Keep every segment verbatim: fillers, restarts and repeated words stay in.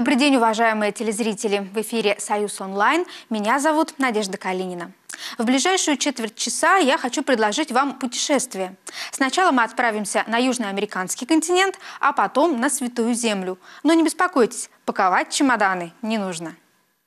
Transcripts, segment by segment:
Добрый день, уважаемые телезрители! В эфире «Союз онлайн». Меня зовут Надежда Калинина. В ближайшую четверть часа я хочу предложить вам путешествие. Сначала мы отправимся на южноамериканский континент, а потом на Святую Землю. Но не беспокойтесь, паковать чемоданы не нужно.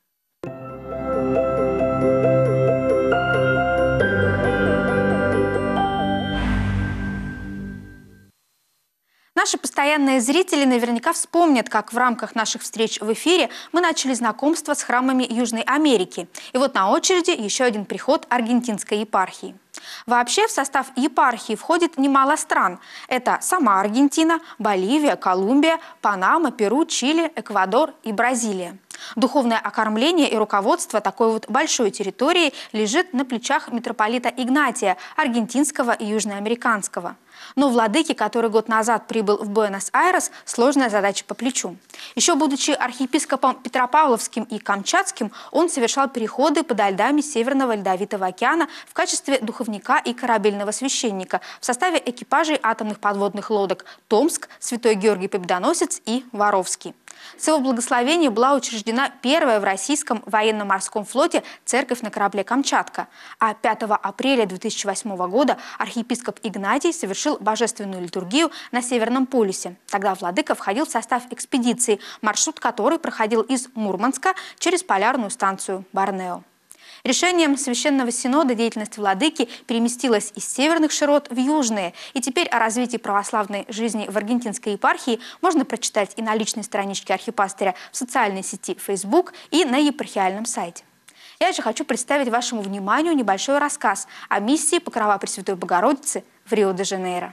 Наши постоянные зрители наверняка вспомнят, как в рамках наших встреч в эфире мы начали знакомство с храмами Южной Америки. И вот на очереди еще один приход аргентинской епархии. Вообще в состав епархии входит немало стран. Это сама Аргентина, Боливия, Колумбия, Панама, Перу, Чили, Эквадор и Бразилия. Духовное окормление и руководство такой вот большой территории лежит на плечах митрополита Игнатия, аргентинского и южноамериканского. Но владыке, который год назад прибыл в Буэнос-Айрес, сложная задача по плечу. Еще будучи архиепископом Петропавловским и Камчатским, он совершал переходы подо льдами Северного Ледовитого океана в качестве духовника и корабельного священника в составе экипажей атомных подводных лодок «Томск», «Святой Георгий Победоносец» и «Воровский». С его благословения была учреждена первая в российском военно-морском флоте церковь на корабле «Камчатка». А пятого апреля две тысячи восьмого года архиепископ Игнатий совершил божественную литургию на Северном полюсе. Тогда владыка входил в состав экспедиции, маршрут которой проходил из Мурманска через полярную станцию Борнео. Решением Священного Синода деятельность владыки переместилась из северных широт в южные. И теперь о развитии православной жизни в аргентинской епархии можно прочитать и на личной страничке архипастыря в социальной сети Facebook, и на епархиальном сайте. Я же хочу представить вашему вниманию небольшой рассказ о миссии Покрова Пресвятой Богородицы в Рио-де-Жанейро.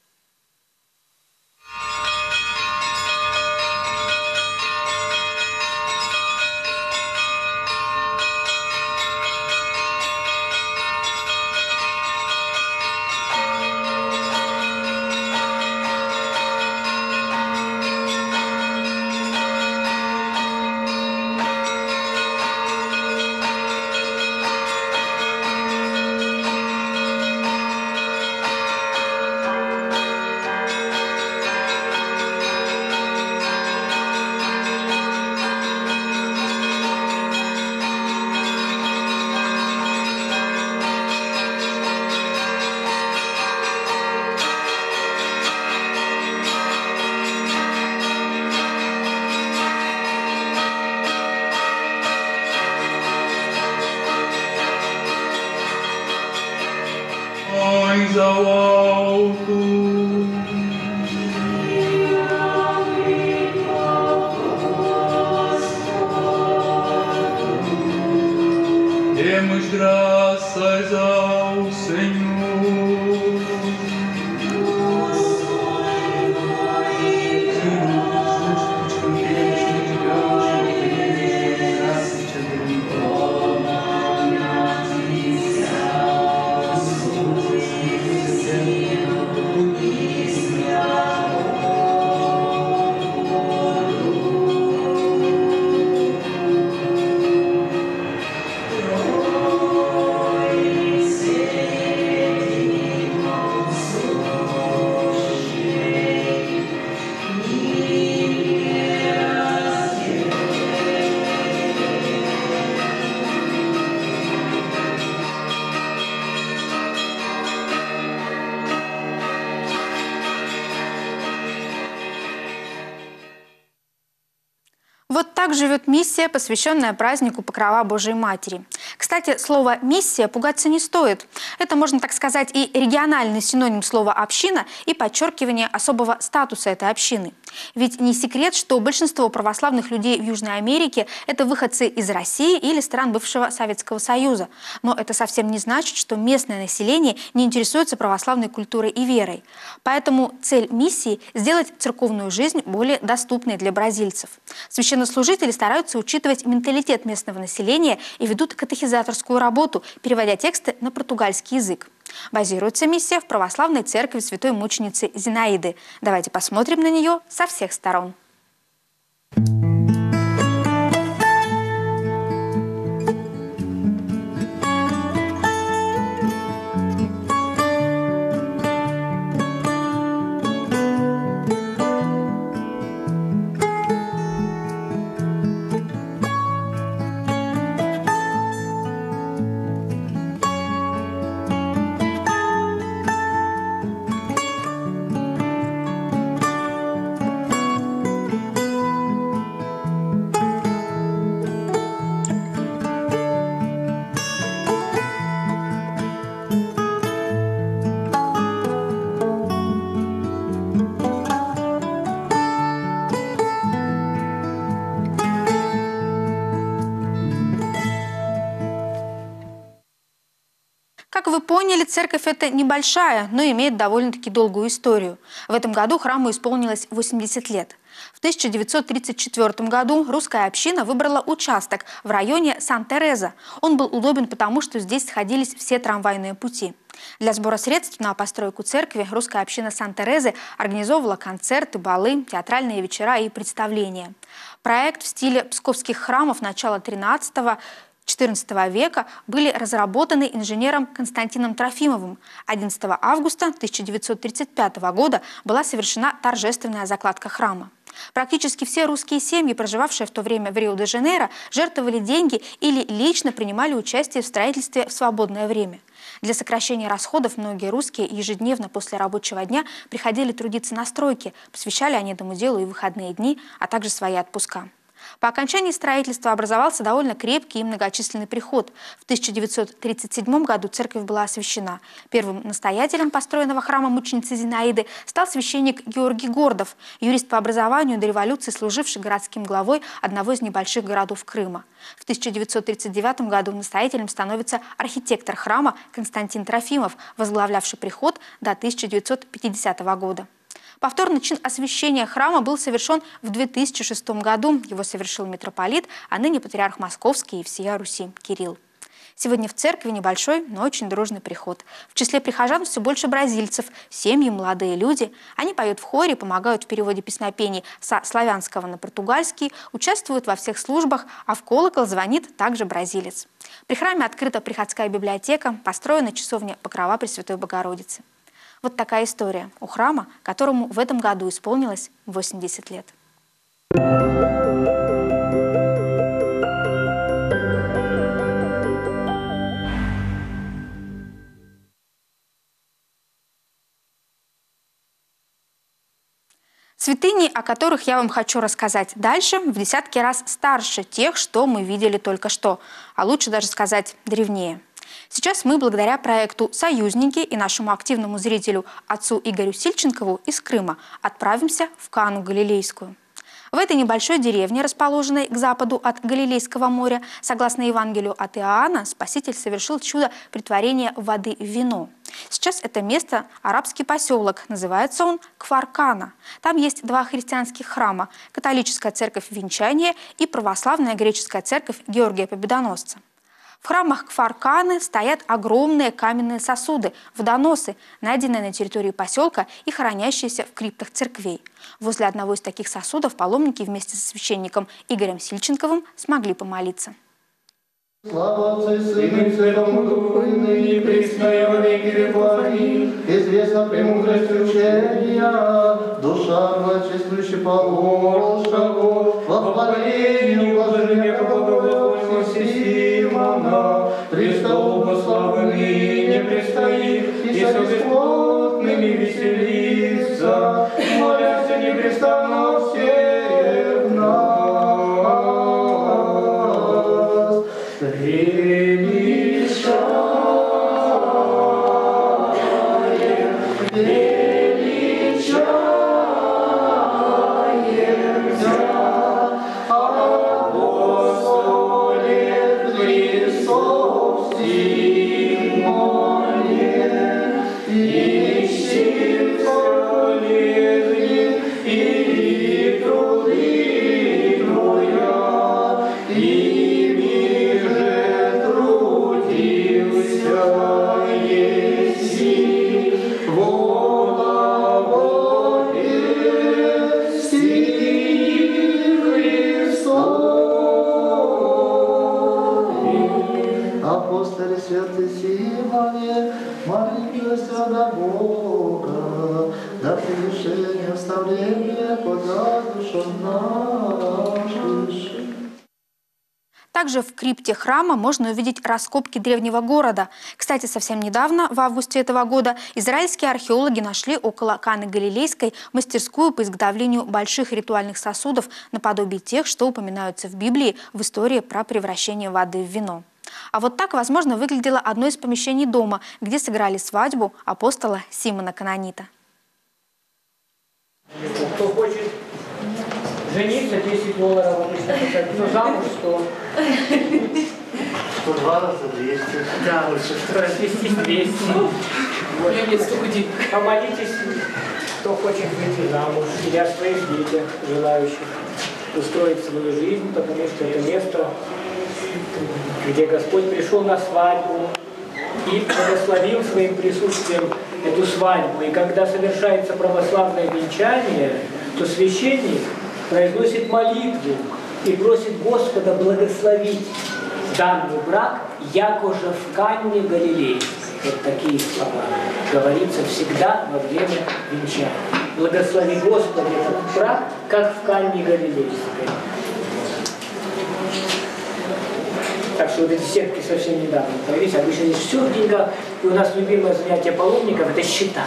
Ao alto, demos graças ao Senhor. Вот так живет миссия, посвященная празднику Покрова Божией Матери. Кстати, слово «миссия» пугаться не стоит. Это, можно так сказать, и региональный синоним слова «община», и подчеркивание особого статуса этой общины. Ведь не секрет, что большинство православных людей в Южной Америке – это выходцы из России или стран бывшего Советского Союза. Но это совсем не значит, что местное население не интересуется православной культурой и верой. Поэтому цель миссии – сделать церковную жизнь более доступной для бразильцев. Священнослужители стараются учитывать менталитет местного населения и ведут катехизаторскую работу, переводя тексты на португальский язык. Базируется миссия в православной церкви святой мученицы Зинаиды. Давайте посмотрим на нее со всех сторон. поняли, церковь эта небольшая, но имеет довольно-таки долгую историю. В этом году храму исполнилось восемьдесят лет. В тысяча девятьсот тридцать четвёртом году русская община выбрала участок в районе Сан-Тереза. Он был удобен потому, что здесь сходились все трамвайные пути. Для сбора средств на постройку церкви русская община Сан-Терезы организовывала концерты, балы, театральные вечера и представления. Проект в стиле псковских храмов начала тринадцатого-четырнадцатого века были разработаны инженером Константином Трофимовым. одиннадцатого августа тысяча девятьсот тридцать пятого года была совершена торжественная закладка храма. Практически все русские семьи, проживавшие в то время в Рио-де-Жанейро, жертвовали деньги или лично принимали участие в строительстве в свободное время. Для сокращения расходов многие русские ежедневно после рабочего дня приходили трудиться на стройке, посвящали они этому делу и выходные дни, а также свои отпуска. По окончании строительства образовался довольно крепкий и многочисленный приход. В тысяча девятьсот тридцать седьмом году церковь была освящена. Первым настоятелем построенного храма мученицы Зинаиды стал священник Георгий Гордов, юрист по образованию, до революции служивший городским главой одного из небольших городов Крыма. В тысяча девятьсот тридцать девятом году настоятелем становится архитектор храма Константин Трофимов, возглавлявший приход до тысяча девятьсот пятидесятого года. Повторный чин освящения храма был совершен в две тысячи шестом году. Его совершил митрополит, а ныне патриарх Московский и всея Руси Кирилл. Сегодня в церкви небольшой, но очень дружный приход. В числе прихожан все больше бразильцев, семьи, молодые люди. Они поют в хоре, помогают в переводе песнопений со славянского на португальский, участвуют во всех службах, а в колокол звонит также бразилец. При храме открыта приходская библиотека, построена часовня Покрова Пресвятой Богородицы. Вот такая история у храма, которому в этом году исполнилось восемьдесят лет. Святыни, о которых я вам хочу рассказать дальше, в десятки раз старше тех, что мы видели только что, а лучше даже сказать древнее. Сейчас мы, благодаря проекту «Союзники» и нашему активному зрителю отцу Игорю Сильченкову из Крыма, отправимся в Кану Галилейскую. В этой небольшой деревне, расположенной к западу от Галилейского моря, согласно Евангелию от Иоанна, Спаситель совершил чудо притворения воды в вино. Сейчас это место – арабский поселок, называется он Кфар-Кана. Там есть два христианских храма – католическая церковь Венчания и православная греческая церковь Георгия Победоносца. В храмах Кфар-Каны стоят огромные каменные сосуды, водоносы, найденные на территории поселка и хранящиеся в криптах церквей. Возле одного из таких сосудов паломники вместе со священником Игорем Сильченковым смогли помолиться. Слава Отцу и Сыну и Святому Духу, и ныне и присно и во веки веков. Известно премудрость учения, душа благочестующая положка, во хвалению блаженника Богословного Симона, Христову славы ныне предстоит, и со бесплотными веселиться, молясь непрестанно всех нас. Апостоле святый Симоне, молитесь на Бога, да прегрешение вставления пода душам нашим. Также в крипте храма можно увидеть раскопки древнего города. Кстати, совсем недавно, в августе этого года, израильские археологи нашли около Каны Галилейской мастерскую по изготовлению больших ритуальных сосудов наподобие тех, что упоминаются в Библии в истории про превращение воды в вино. А вот так, возможно, выглядело одно из помещений дома, где сыграли свадьбу апостола Симона Канонита. Кто хочет жениться, десять долларов, если замуж, то В два раза двести. Да, лучше развестись двести. Вот. Помолитесь, кто хочет выйти замуж, или о своих детях, желающих устроить свою жизнь, потому что это место, где Господь пришел на свадьбу и благословил своим присутствием эту свадьбу. И когда совершается православное венчание, то священник произносит молитву и просит Господа благословить данный брак, яко же в Канне Галилейской. Вот такие слова говорится всегда во время венчания. Благослови Господи этот брак, как в Канне Галилейской. Так что вот эти сетки совсем недавно появились. Обычно здесь все в деньгах. И у нас любимое занятие паломников – это считать.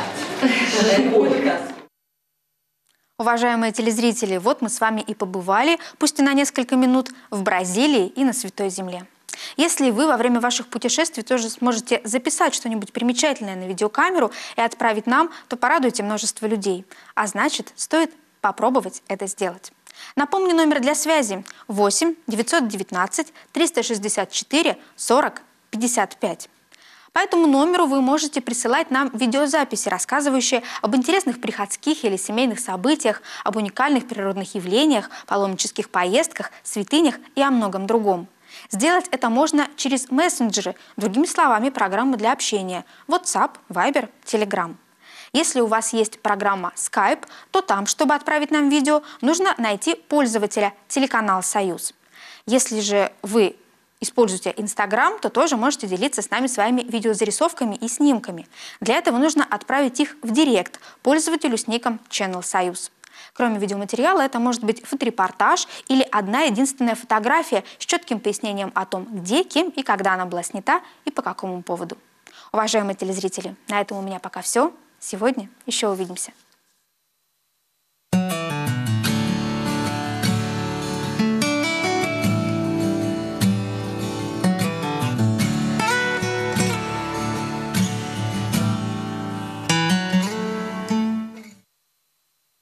Уважаемые телезрители, вот мы с вами и побывали, пусть и на несколько минут, в Бразилии и на Святой Земле. Если вы во время ваших путешествий тоже сможете записать что-нибудь примечательное на видеокамеру и отправить нам, то порадуйте множество людей. А значит, стоит попробовать это сделать. Напомню номер для связи восемь девятьсот девятнадцать триста шестьдесят четыре сорок пятьдесят пять. По этому номеру вы можете присылать нам видеозаписи, рассказывающие об интересных приходских или семейных событиях, об уникальных природных явлениях, паломнических поездках, святынях и о многом другом. Сделать это можно через мессенджеры, другими словами, программы для общения WhatsApp, Viber, Telegram. Если у вас есть программа Skype, то там, чтобы отправить нам видео, нужно найти пользователя телеканал «Союз». Если же вы используете Instagram, то тоже можете делиться с нами своими видеозарисовками и снимками. Для этого нужно отправить их в директ пользователю с ником Channel Союз. Кроме видеоматериала, это может быть фоторепортаж или одна единственная фотография с четким пояснением о том, где, кем и когда она была снята и по какому поводу. Уважаемые телезрители, на этом у меня пока все. Сегодня еще увидимся.